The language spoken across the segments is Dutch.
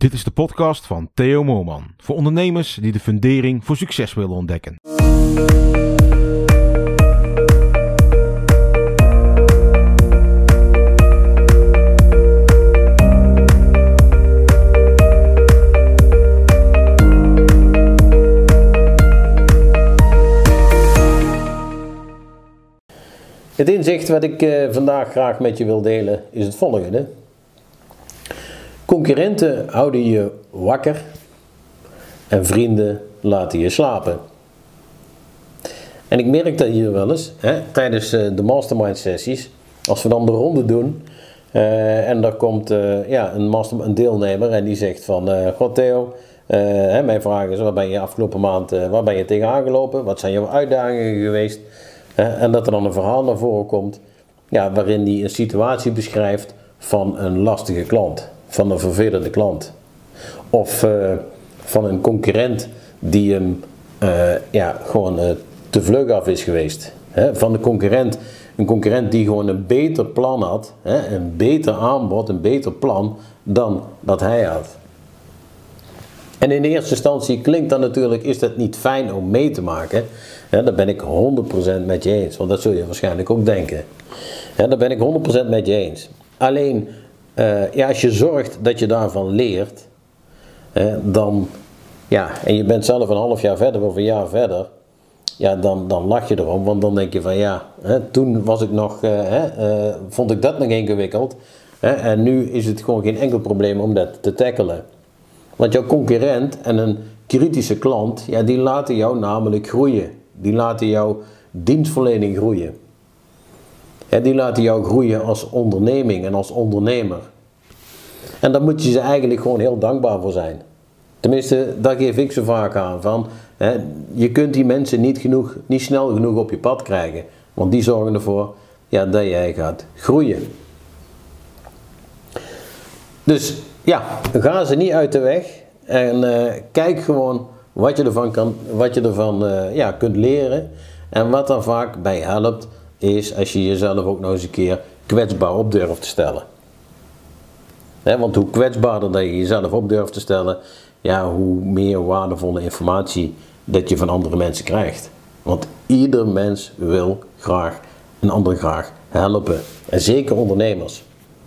Dit is de podcast van Theo Moorman. Voor ondernemers die de fundering voor succes willen ontdekken. Het inzicht wat ik vandaag graag met je wil delen is het volgende. Concurrenten houden je wakker en vrienden laten je slapen. En ik merk dat hier wel eens, tijdens de mastermind sessies, als we dan de ronde doen en daar komt een deelnemer en die zegt van, God Theo, mijn vraag is, waar ben je afgelopen maand, waar ben je tegenaan gelopen? Wat zijn jouw uitdagingen geweest? En dat er dan een verhaal naar voren komt waarin hij een situatie beschrijft van een lastige klant, van een vervelende klant. Of van een concurrent die hem gewoon te vlug af is geweest. Van een concurrent die gewoon een beter plan had, een beter aanbod, een beter plan dan dat hij had. En in eerste instantie klinkt dat natuurlijk, is dat niet fijn om mee te maken. Daar ben ik 100% met je eens, want dat zul je waarschijnlijk ook denken. Daar ben ik 100% met je eens. Alleen, als je zorgt dat je daarvan leert, en je bent zelf een half jaar verder of een jaar verder, dan lach je erom, want dan denk je van toen was ik nog, vond ik dat nog ingewikkeld, en nu is het gewoon geen enkel probleem om dat te tackelen. Want jouw concurrent en een kritische klant, die laten jou namelijk groeien. Die laten jouw dienstverlening groeien. Die laten jou groeien als onderneming en als ondernemer. En daar moet je ze eigenlijk gewoon heel dankbaar voor zijn. Tenminste, daar geef ik ze vaak aan van. Je kunt die mensen niet snel genoeg op je pad krijgen. Want die zorgen ervoor dat jij gaat groeien. Dus ga ze niet uit de weg. En kijk gewoon wat je ervan kunt leren. En wat daar vaak bij helpt, is als je jezelf ook nog eens een keer kwetsbaar op durft te stellen. Want hoe kwetsbaarder dat je jezelf op durft te stellen, hoe meer waardevolle informatie dat je van andere mensen krijgt. Want ieder mens wil graag een ander graag helpen. En zeker ondernemers.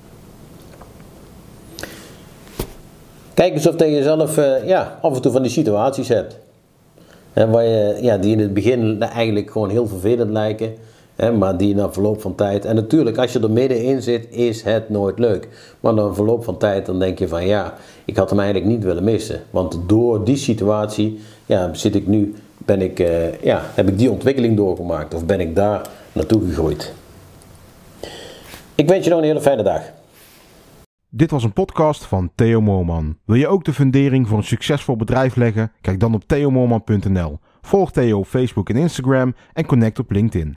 Kijk eens of je jezelf af en toe van die situaties hebt. Die in het begin eigenlijk gewoon heel vervelend lijken. Maar die na verloop van tijd. En natuurlijk, als je er middenin zit, is het nooit leuk. Maar na verloop van tijd, dan denk je van ik had hem eigenlijk niet willen missen. Want door die situatie, heb ik die ontwikkeling doorgemaakt. Of ben ik daar naartoe gegroeid. Ik wens je nog een hele fijne dag. Dit was een podcast van Theo Moorman. Wil je ook de fundering voor een succesvol bedrijf leggen? Kijk dan op theomoorman.nl. Volg Theo op Facebook en Instagram en connect op LinkedIn.